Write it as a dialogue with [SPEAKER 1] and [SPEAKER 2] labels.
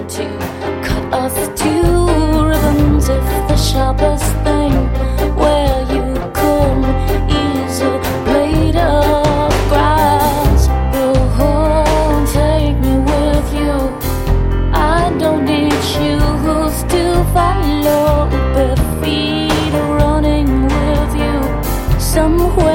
[SPEAKER 1] to cut us to ribbons if the sharpest thing where you couldn't ease a blade of grass. Go home, take me with you. I don't need shoes to follow, bare feet running with you somewhere.